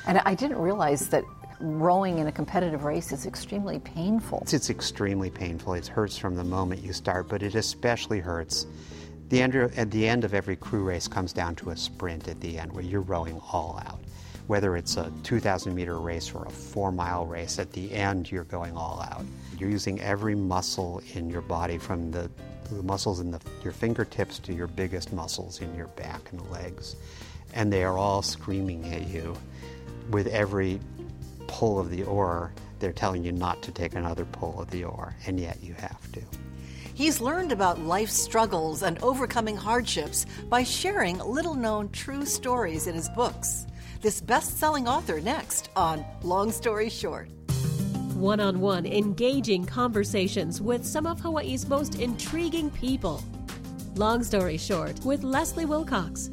And I didn't realize that rowing in a competitive race is extremely painful. It's extremely painful. It hurts from the moment you start, but it especially hurts. At the end of every crew race comes down to a sprint at the end where you're rowing all out. Whether it's a 2,000-meter race or a 4-mile race, at the end you're going all out. You're using every muscle in your body, from the muscles in your fingertips to your biggest muscles in your back and legs. And they are all screaming at you. With every pull of the oar, they're telling you not to take another pull of the oar, and yet you have to. He's learned about life's struggles and overcoming hardships by sharing little-known true stories in his books. This best-selling author next on Long Story Short. One-on-one, engaging conversations with some of Hawaii's most intriguing people. Long Story Short with Leslie Wilcox.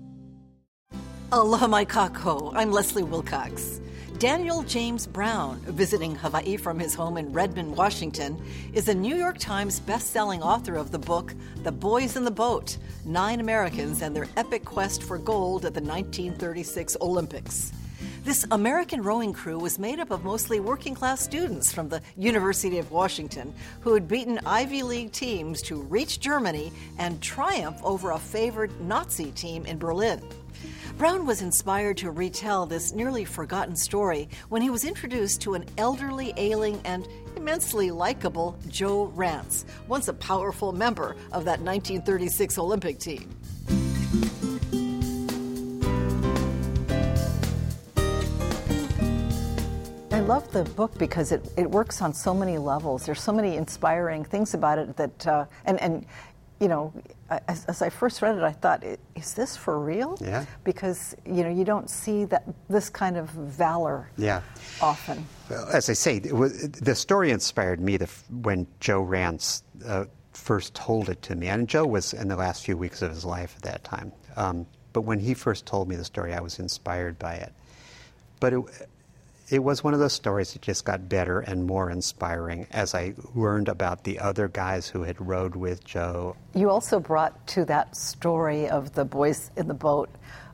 Aloha mai kako. I'm Leslie Wilcox. Daniel James Brown, visiting Hawaii from his home in Redmond, Washington, is a New York Times best-selling author of the book The Boys in the Boat, 9 Americans and Their Epic Quest for Gold at the 1936 Olympics. This American rowing crew was made up of mostly working-class students from the University of Washington who had beaten Ivy League teams to reach Germany and triumph over a favored Nazi team in Berlin. Brown was inspired to retell this nearly forgotten story when he was introduced to an elderly, ailing, and immensely likable Joe Rance, once a powerful member of that 1936 Olympic team. I love the book because it works on so many levels. There's so many inspiring things about it that, and you know, as I first read it, I thought, is this for real? Yeah. Because, you know, you don't see this kind of valor often. Well, as I say, the story inspired me when Joe Rance first told it to me. And Joe was in the last few weeks of his life at that time. But when he first told me the story, I was inspired by it. But it was one of those stories that just got better and more inspiring as I learned about the other guys who had rowed with Joe. You also brought to that story of the boys in the boat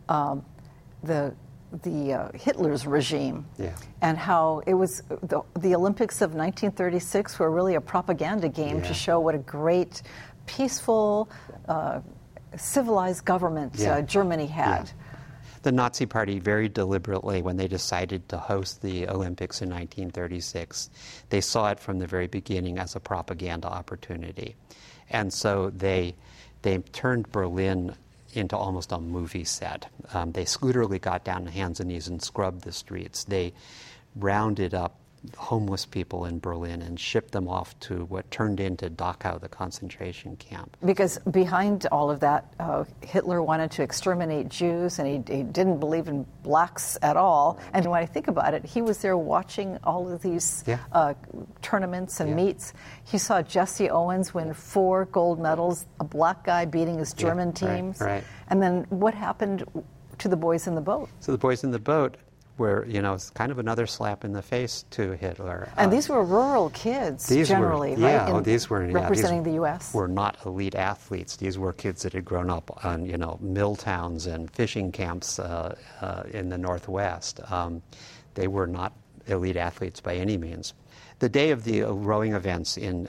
the Hitler's regime, and how it was the Olympics of 1936 were really a propaganda game to show what a great, peaceful, civilized government Germany had. Yeah. The Nazi Party very deliberately, when they decided to host the Olympics in 1936, they saw it from the very beginning as a propaganda opportunity. And so they turned Berlin into almost a movie set. They literally got down on hands and knees and scrubbed the streets. They rounded up homeless people in Berlin and shipped them off to what turned into Dachau, the concentration camp. Because behind all of that, Hitler wanted to exterminate Jews, and he didn't believe in blacks at all. And when I think about it, he was there watching all of these tournaments and meets. He saw Jesse Owens win 4 gold medals, a black guy beating his German teams. Right. And then what happened to the boys in the boat? So the boys in the boat were, you know, it's kind of another slap in the face to Hitler. And these were rural kids, generally, right? These were representing the U.S. Were not elite athletes. These were kids that had grown up on, you know, mill towns and fishing camps in the Northwest. They were not elite athletes by any means. The day of the rowing events in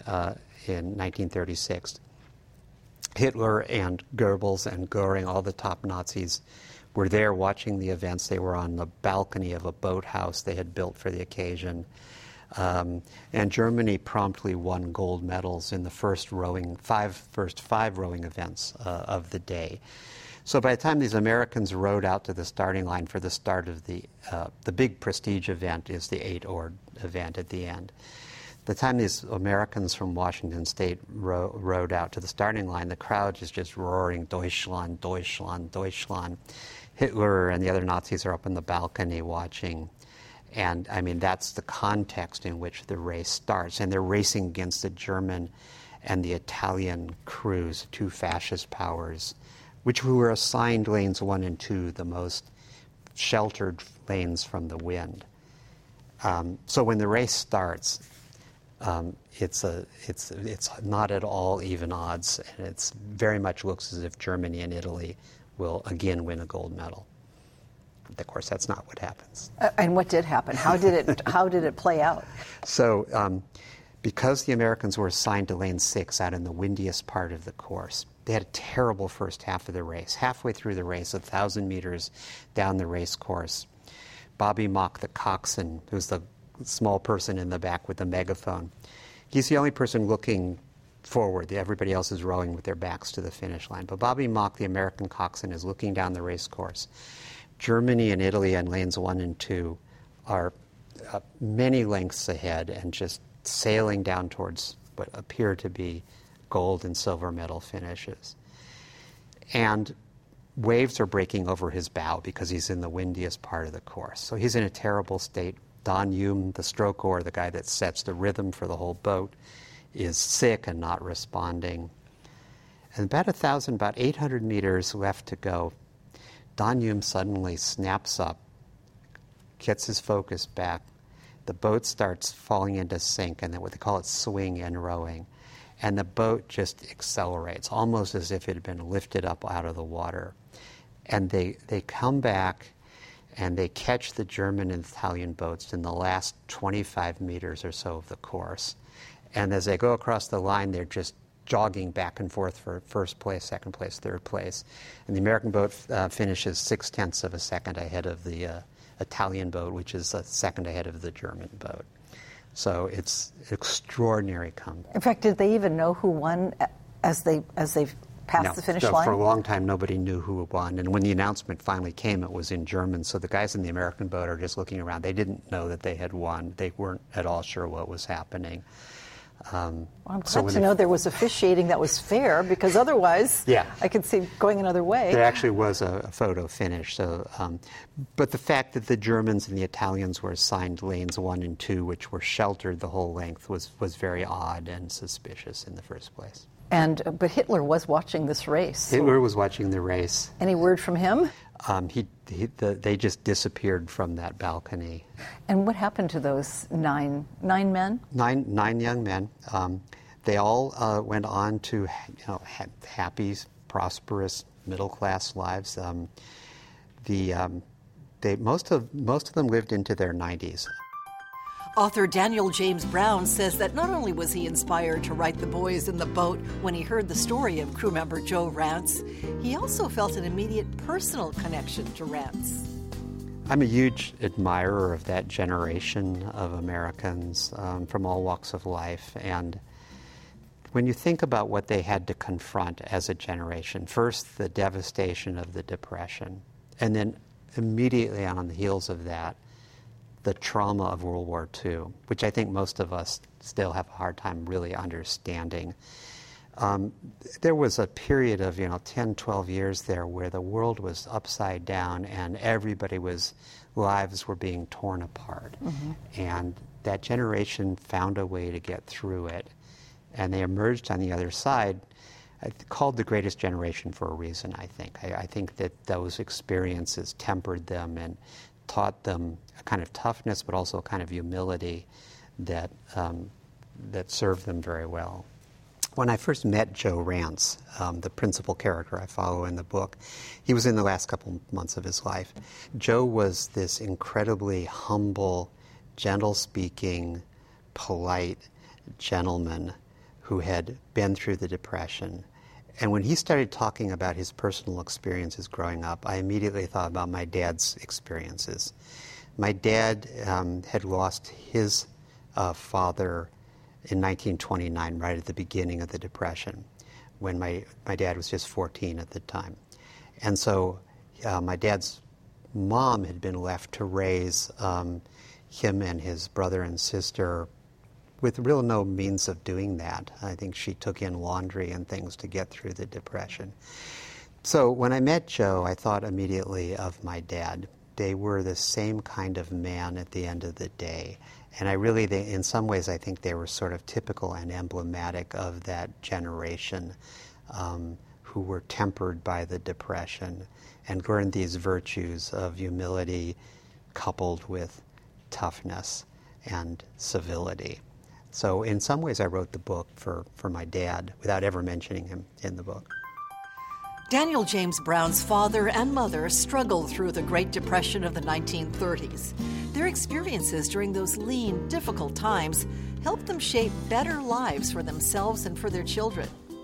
1936, Hitler and Goebbels and Goering, all the top Nazis, were there watching the events. They were on the balcony of a boathouse they had built for the occasion. And Germany promptly won gold medals in the first 5 rowing events of the day. So by the time these Americans rowed out to the starting line for the start of the big prestige event is the 8-oar event at the end. The time these Americans from Washington State rowed out to the starting line, the crowd is just roaring, Deutschland, Deutschland, Deutschland. Hitler and the other Nazis are up on the balcony watching. And, I mean, that's the context in which the race starts. And they're racing against the German and the Italian crews, 2 fascist powers, which were assigned lanes 1 and 2, the most sheltered lanes from the wind. So when the race starts, it's not at all even odds, and it very much looks as if Germany and Italy will again win a gold medal. Of course, that's not what happens. And what did happen? How did it play out? So, because the Americans were assigned to lane 6 out in the windiest part of the course, they had a terrible first half of the race. Halfway through the race, 1,000 meters down the race course, Bobby Mock, the coxswain, who's the small person in the back with the megaphone, he's the only person looking forward. Everybody else is rowing with their backs to the finish line. But Bobby Mock, the American coxswain, is looking down the race course. Germany and Italy on lanes 1 and 2 are many lengths ahead and just sailing down towards what appear to be gold and silver medal finishes. And waves are breaking over his bow because he's in the windiest part of the course. So he's in a terrible state. Don Hume, the stroke oar, the guy that sets the rhythm for the whole boat, is sick and not responding. And about 800 meters left to go, Don Hume suddenly snaps up, gets his focus back. The boat starts falling into sink, and then what they call it swing and rowing. And the boat just accelerates, almost as if it had been lifted up out of the water. And they come back, and they catch the German and Italian boats in the last 25 meters or so of the course. And as they go across the line, they're just jogging back and forth for first place, second place, third place. And the American boat finishes 0.6 of a second ahead of the Italian boat, which is a second ahead of the German boat. So it's extraordinary comeback. In fact, did they even know who won as they passed the finish line? For a long time, nobody knew who won. And when the announcement finally came, it was in German. So the guys in the American boat are just looking around. They didn't know that they had won. They weren't at all sure what was happening. I'm glad to know there was officiating that was fair, because otherwise I could see going another way. There actually was a photo finish. So, but the fact that the Germans and the Italians were assigned lanes 1 and 2, which were sheltered the whole length, was very odd and suspicious in the first place. But Hitler was watching this race. Hitler was watching the race. Any word from him? They just disappeared from that balcony. And what happened to those nine men? Nine young men. They all went on to happy, prosperous, middle-class lives. Most of them lived into their 90s. Author Daniel James Brown says that not only was he inspired to write The Boys in the Boat when he heard the story of crew member Joe Rance, he also felt an immediate personal connection to Rance. I'm a huge admirer of that generation of Americans from all walks of life. And when you think about what they had to confront as a generation, first the devastation of the Depression, and then immediately on the heels of that, the trauma of World War II, which I think most of us still have a hard time really understanding. There was a period of 10, 12 years there where the world was upside down and lives were being torn apart. Mm-hmm. And that generation found a way to get through it. And they emerged on the other side, called the greatest generation for a reason, I think. I think that those experiences tempered them and taught them a kind of toughness, but also a kind of humility that served them very well. When I first met Joe Rance, the principal character I follow in the book, he was in the last couple months of his life. Joe was this incredibly humble, gentle-speaking, polite gentleman who had been through the Depression. And when he started talking about his personal experiences growing up, I immediately thought about my dad's experiences. My dad had lost his father in 1929, right at the beginning of the Depression, when my dad was just 14 at the time. And so my dad's mom had been left to raise him and his brother and sister with real no means of doing that. I think she took in laundry and things to get through the Depression. So when I met Joe, I thought immediately of my dad. They were the same kind of man at the end of the day. And in some ways, I think they were sort of typical and emblematic of that generation who were tempered by the Depression and learned these virtues of humility coupled with toughness and civility. So in some ways, I wrote the book for my dad without ever mentioning him in the book. Daniel James Brown's father and mother struggled through the Great Depression of the 1930s. Their experiences during those lean, difficult times helped them shape better lives for themselves and for their children.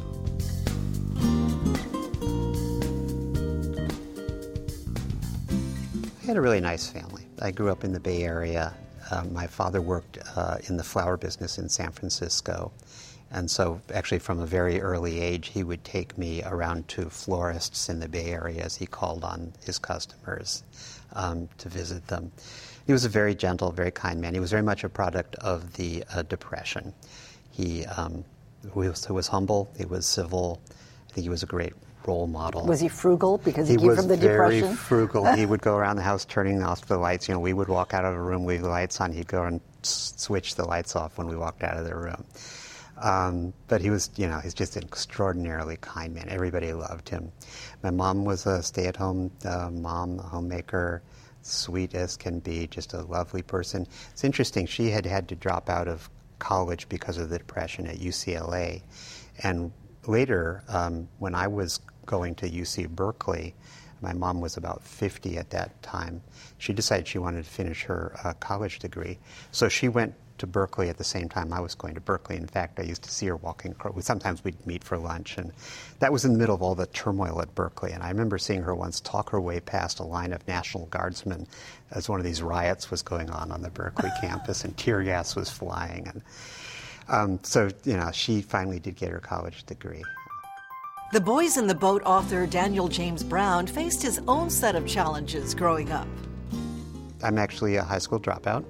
I had a really nice family. I grew up in the Bay Area. My father worked in the flower business in San Francisco. And so actually from a very early age, he would take me around to florists in the Bay Area as he called on his customers to visit them. He was a very gentle, very kind man. He was very much a product of the Depression. He was humble, he was civil. I think he was a great role model. Was he frugal because he came from the Depression? He was very frugal. He would go around the house turning off the lights. You know, we would walk out of a room, leave the lights on. He'd go and switch the lights off when we walked out of the room. But he was, he's just an extraordinarily kind man. Everybody loved him. My mom was a stay-at-home mom, a homemaker, sweet as can be, just a lovely person. It's interesting, she had to drop out of college because of the Depression at UCLA. And later, when I was going to UC Berkeley, my mom was about 50 at that time. She decided she wanted to finish her college degree. So she went to Berkeley at the same time I was going to Berkeley. In fact, I used to see her walking. Sometimes we'd meet for lunch, and that was in the middle of all the turmoil at Berkeley. And I remember seeing her once talk her way past a line of National Guardsmen as one of these riots was going on the Berkeley campus, and tear gas was flying. And so, she finally did get her college degree. The Boys in the Boat author Daniel James Brown faced his own set of challenges growing up. I'm actually a high school dropout.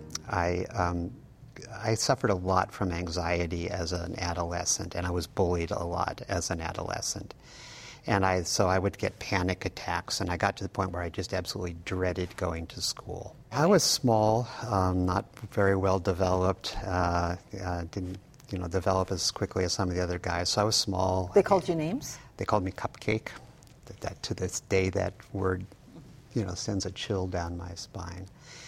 I suffered a lot from anxiety as an adolescent, and I was bullied a lot as an adolescent. And so I would get panic attacks, and I got to the point where I just absolutely dreaded going to school. I was small, not very well developed, didn't develop as quickly as some of the other guys, so I was small. They called you names? They called me Cupcake. That to this day, that word, sends a chill down my spine.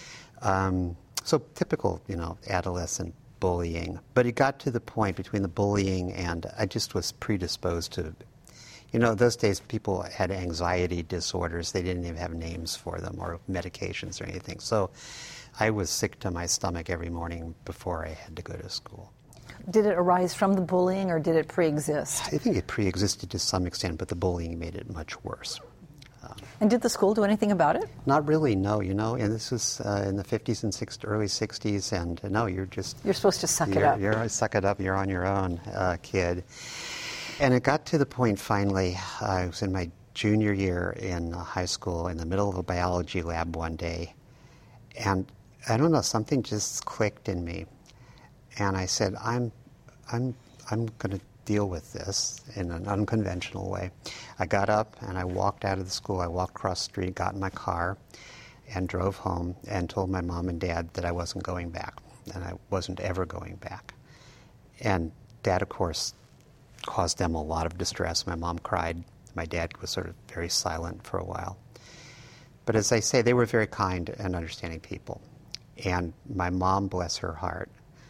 So typical, adolescent bullying. But it got to the point between the bullying and I just was predisposed to, those days people had anxiety disorders. They didn't even have names for them or medications or anything. So I was sick to my stomach every morning before I had to go to school. Did it arise from the bullying or did it pre-exist? I think it pre-existed to some extent, but the bullying made it much worse. And did the school do anything about it? Not really, no. And this was in the 50s and early 60s, and no, you're supposed to suck it up. Suck it up. You're on your own, kid. And it got to the point finally. I was in my junior year in high school, in the middle of a biology lab one day, and I don't know, something just clicked in me, and I said, I'm going to deal with this in an unconventional way. I got up and I walked out of the school. I walked across the street, got in my car, and drove home and told my mom and dad that I wasn't going back, and I wasn't ever going back. And Dad, of course, caused them a lot of distress. My mom cried. My dad was sort of very silent for a while. But as I say, they were very kind and understanding people. And my mom, bless her heart,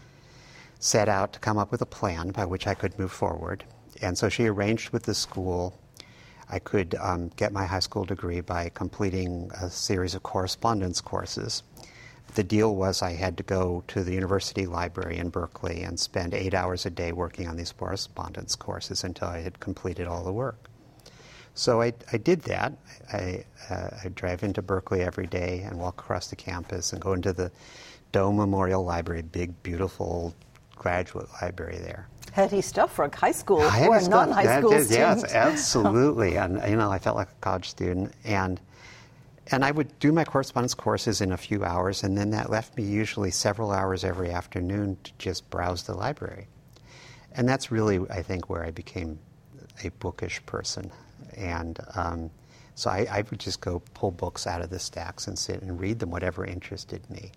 set out to come up with a plan by which I could move forward. And so she arranged with the school I could get my high school degree by completing a series of correspondence courses. The deal was I had to go to the university library in Berkeley and spend 8 hours a day working on these correspondence courses until I had completed all the work. So I did that. I drive into Berkeley every day and walk across the campus and go into the Doe Memorial Library, big, beautiful graduate library there. Heady stuff for a high school or a non-high school student. Yes, absolutely. And I felt like a college student. And I would do my correspondence courses in a few hours, and then that left me usually several hours every afternoon to just browse the library. And that's really, I think, where I became a bookish person. And so I would just go pull books out of the stacks and sit and read them, whatever interested me.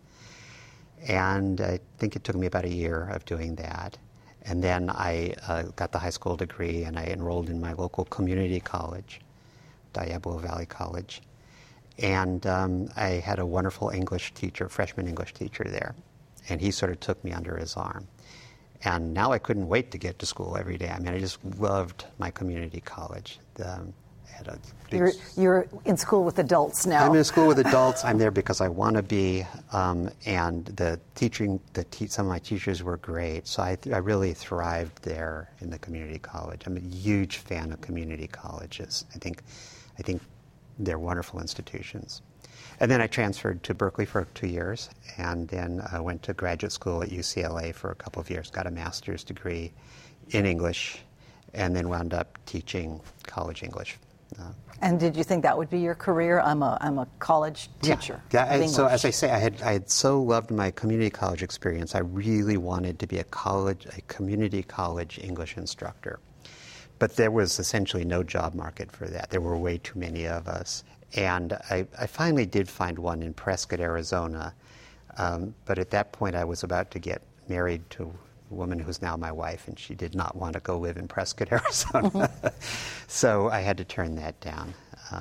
And I think it took me about a year of doing that. And then I got the high school degree, and I enrolled in my local community college, Diablo Valley College. And I had a wonderful English teacher, freshman English teacher there. And he sort of took me under his arm. And now I couldn't wait to get to school every day. I mean, I just loved my community college. had a big... You're in school with adults now. I'm in school with adults. I'm there because I want to be, and some of my teachers were great. So I really thrived there in the community college. I'm a huge fan of community colleges. I think they're wonderful institutions. And then I transferred to Berkeley for 2 years, and then I went to graduate school at UCLA for a couple of years, got a master's degree in English, and then wound up teaching college English. And did you think that would be your career? I'm a college teacher. Yeah. So as I say, I had so loved my community college experience. I really wanted to be a community college English instructor. But there was essentially no job market for that. There were way too many of us. And I finally did find one in Prescott, Arizona. But at that point, I was about to get married to a woman who's now my wife, and she did not want to go live in Prescott, Arizona. So I had to turn that down.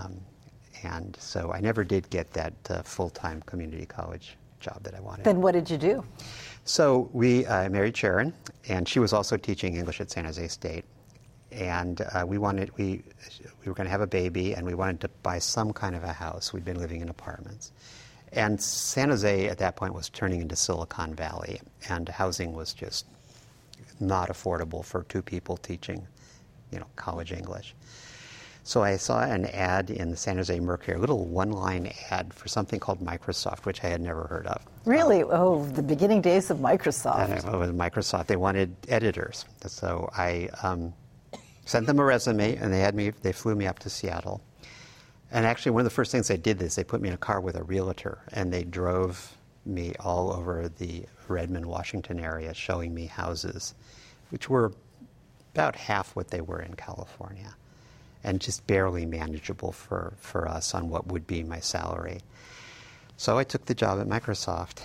And so I never did get that full-time community college job that I wanted. Then what did you do? So I married Sharon, and she was also teaching English at San Jose State. And we were going to have a baby, and we wanted to buy some kind of a house. We'd been living in apartments. And San Jose at that point was turning into Silicon Valley, and housing was just not affordable for two people teaching, college English. So I saw an ad in the San Jose Mercury, a little one-line ad for something called Microsoft, which I had never heard of. Really? The beginning days of Microsoft. And it was Microsoft. They wanted editors. So I sent them a resume, and they flew me up to Seattle. And actually, one of the first things they did is they put me in a car with a realtor, and they drove me all over the Redmond, Washington area, showing me houses, which were about half what they were in California, and just barely manageable for us on what would be my salary. So I took the job at Microsoft,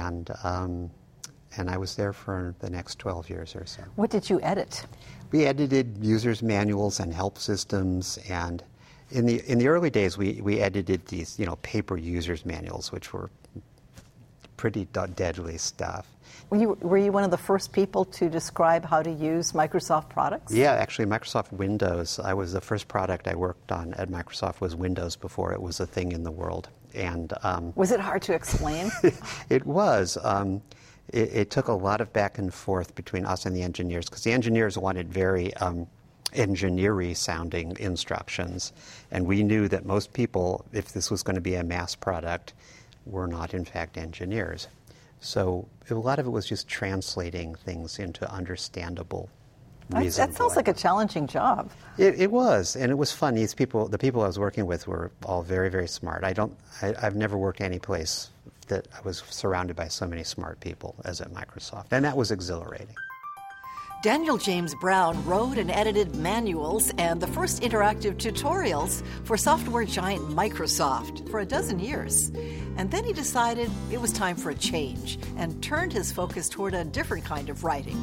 and I was there for the next 12 years or so. What did you edit? We edited users' manuals and help systems, and in the early days, we edited these, paper users' manuals, which were pretty deadly stuff. Were you one of the first people to describe how to use Microsoft products? Yeah, actually, Microsoft Windows. The first product I worked on at Microsoft was Windows before it was a thing in the world. And was it hard to explain? It was. It took a lot of back and forth between us and the engineers, because the engineers wanted very engineer-y sounding instructions, and we knew that most people, if this was going to be a mass product, were not in fact engineers. So a lot of it was just translating things into understandable reasons. That sounds like a challenging job. It was, and it was fun. The people I was working with were all very, very smart. I've never worked any place that I was surrounded by so many smart people as at Microsoft, and that was exhilarating. Daniel James Brown wrote and edited manuals and the first interactive tutorials for software giant Microsoft for 12 years. And then he decided it was time for a change and turned his focus toward a different kind of writing.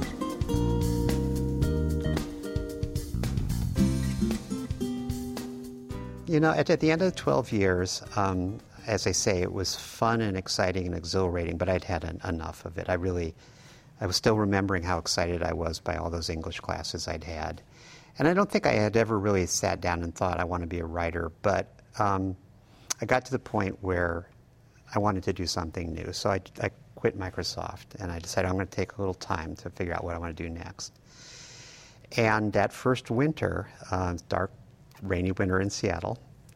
At the end of the 12 years, as I say, it was fun and exciting and exhilarating, but I'd had enough of it. I was still remembering how excited I was by all those English classes I'd had. And I don't think I had ever really sat down and thought I want to be a writer, but I got to the point where I wanted to do something new. So I quit Microsoft, and I decided I'm going to take a little time to figure out what I want to do next. And that first winter, dark, rainy winter in Seattle,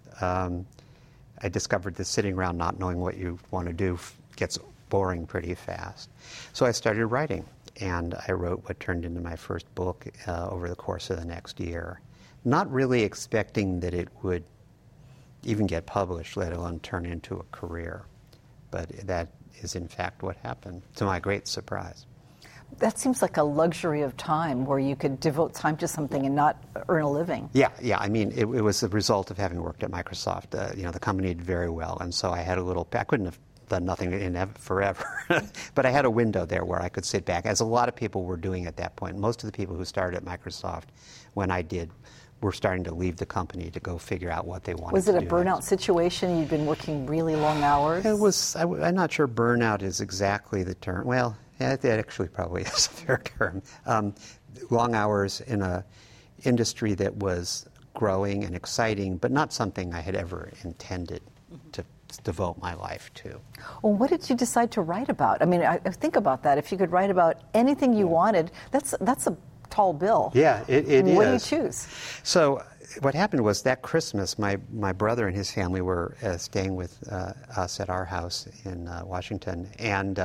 I discovered that sitting around not knowing what you want to do gets boring pretty fast. So I started writing, and I wrote what turned into my first book over the course of the next year, not really expecting that it would even get published, let alone turn into a career. But that is, in fact, what happened, to my great surprise. That seems like a luxury of time where you could devote time to something and not earn a living. Yeah. I mean, it was the result of having worked at Microsoft. The company did very well, and so I couldn't have done nothing in forever. But I had a window there where I could sit back, as a lot of people were doing at that point. Most of the people who started at Microsoft, when I did, were starting to leave the company to go figure out what they wanted to do. Was it a burnout situation? You'd been working really long hours? It was. I'm not sure burnout is exactly the term. Well, yeah, that actually probably is a fair term. Long hours in an industry that was growing and exciting, but not something I had ever intended to devote my life to. Well, what did you decide to write about? I mean, I think about that. If you could write about anything you wanted, that's a tall bill. Yeah, it is. What do you choose? So what happened was that Christmas, my brother and his family were staying with us at our house in Washington, and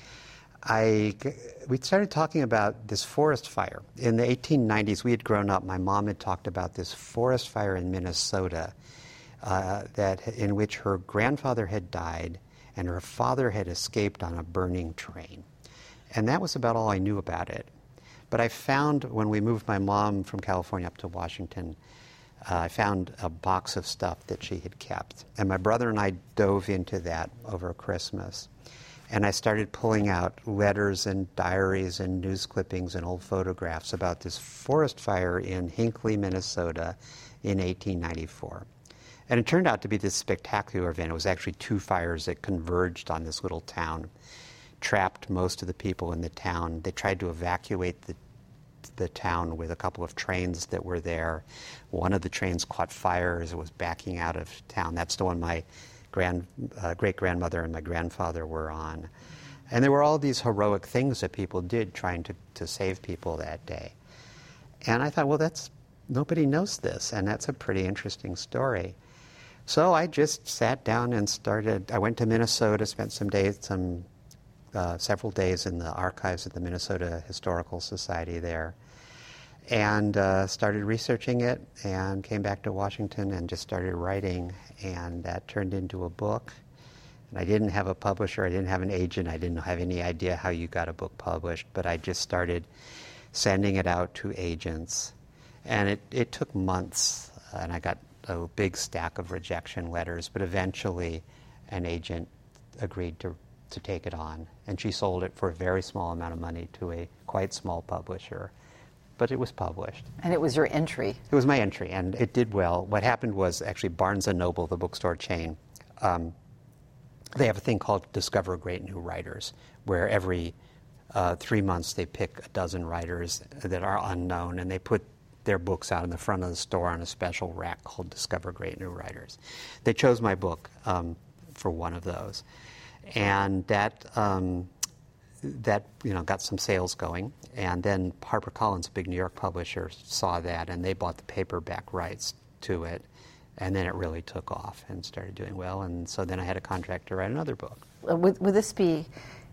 we started talking about this forest fire. In the 1890s, we had grown up. My mom had talked about this forest fire in Minnesota in which her grandfather had died and her father had escaped on a burning train. And that was about all I knew about it. But I found, when we moved my mom from California up to Washington, I found a box of stuff that she had kept. And my brother and I dove into that over Christmas. And I started pulling out letters and diaries and news clippings and old photographs about this forest fire in Hinckley, Minnesota in 1894. And it turned out to be this spectacular event. It was actually two fires that converged on this little town, trapped most of the people in the town. They tried to evacuate the town with a couple of trains that were there. One of the trains caught fire as it was backing out of town. That's the one my great-grandmother and my grandfather were on. And there were all these heroic things that people did trying to save people that day. And I thought, well, nobody knows this, and that's a pretty interesting story. So I just sat down and I went to Minnesota, spent several days in the archives of the Minnesota Historical Society there, and started researching it, and came back to Washington and just started writing, and that turned into a book. And I didn't have a publisher, I didn't have an agent, I didn't have any idea how you got a book published, but I just started sending it out to agents. And it took months, and I got a big stack of rejection letters, but eventually an agent agreed to take it on, and she sold it for a very small amount of money to a quite small publisher. But it was published. And it was your entry. It was my entry, and it did well. What happened was actually Barnes & Noble, the bookstore chain, they have a thing called Discover Great New Writers, where every 3 months they pick a dozen writers that are unknown, and they put their books out in the front of the store on a special rack called Discover Great New Writers. They chose my book for one of those. And that got some sales going. And then HarperCollins, a big New York publisher, saw that, and they bought the paperback rights to it. And then it really took off and started doing well. And so then I had a contract to write another book. Would this be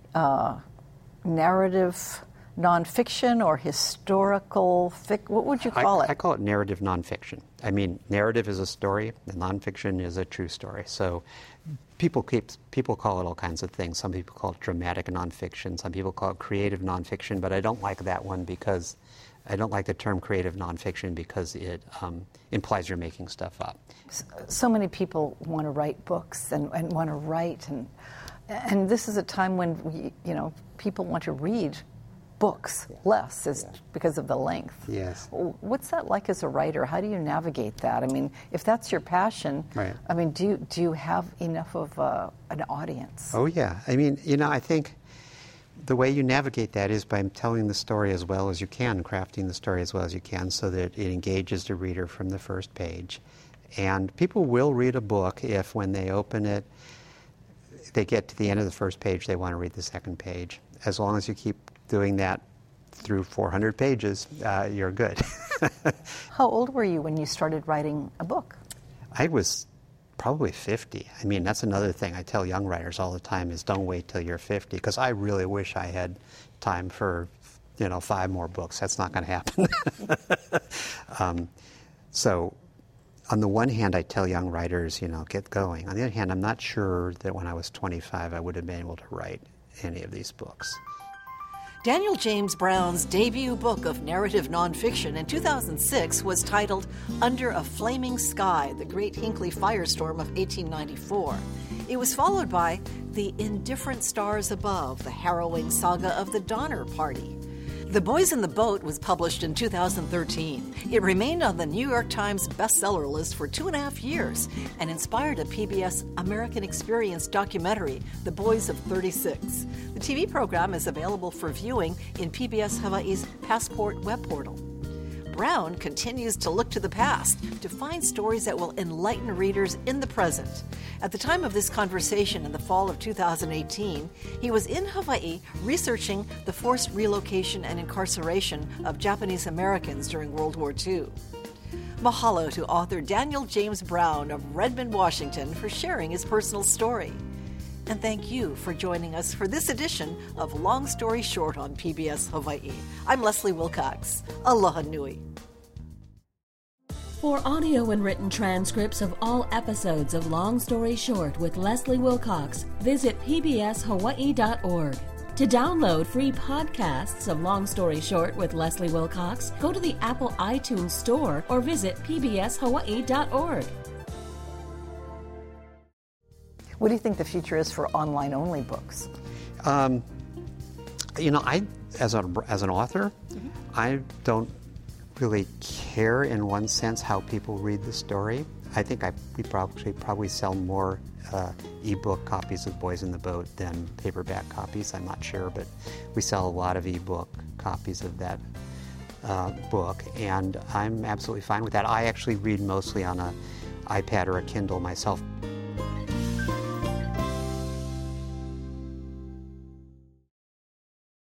narrative nonfiction or historical what would you call it? I call it narrative nonfiction. I mean, narrative is a story, and nonfiction is a true story. So people call it all kinds of things. Some people call it dramatic nonfiction. Some people call it creative nonfiction. But I don't like that one because I don't like the term creative nonfiction because it implies you're making stuff up. So many people want to write books and want to write, and this is a time when people want to read books less because of the length. Yes. What's that like as a writer? How do you navigate that? I mean, if that's your passion, right. I mean, do you have enough of an audience? Oh yeah. I mean, I think the way you navigate that is by telling the story as well as you can, crafting the story as well as you can, so that it engages the reader from the first page. And people will read a book if, when they open it, they get to the end of the first page, they want to read the second page. As long as you keep doing that through 400 pages, you're good. How old were you when you started writing a book? I was probably 50. I mean, that's another thing I tell young writers all the time is don't wait till you're 50, because I really wish I had time for 5 more books. That's not going to happen. So on the one hand, I tell young writers, get going. On the other hand, I'm not sure that when I was 25 I would have been able to write any of these books. Daniel James Brown's debut book of narrative nonfiction in 2006 was titled Under a Flaming Sky, The Great Hinckley Firestorm of 1894. It was followed by The Indifferent Stars Above, the harrowing saga of the Donner Party. The Boys in the Boat was published in 2013. It remained on the New York Times bestseller list for 2.5 years and inspired a PBS American Experience documentary, The Boys of 36. The TV program is available for viewing in PBS Hawaii's Passport web portal. Brown continues to look to the past to find stories that will enlighten readers in the present. At the time of this conversation in the fall of 2018, he was in Hawaii researching the forced relocation and incarceration of Japanese Americans during World War II. Mahalo to author Daniel James Brown of Redmond, Washington, for sharing his personal story. And thank you for joining us for this edition of Long Story Short on PBS Hawaii. I'm Leslie Wilcox. Aloha nui. For audio and written transcripts of all episodes of Long Story Short with Leslie Wilcox, visit pbshawaii.org. To download free podcasts of Long Story Short with Leslie Wilcox, go to the Apple iTunes Store or visit pbshawaii.org. What do you think the future is for online-only books? I as an author, I don't really care in one sense how people read the story. I think we probably sell more ebook copies of Boys in the Boat than paperback copies. I'm not sure, but we sell a lot of ebook copies of that book, and I'm absolutely fine with that. I actually read mostly on an iPad or a Kindle myself.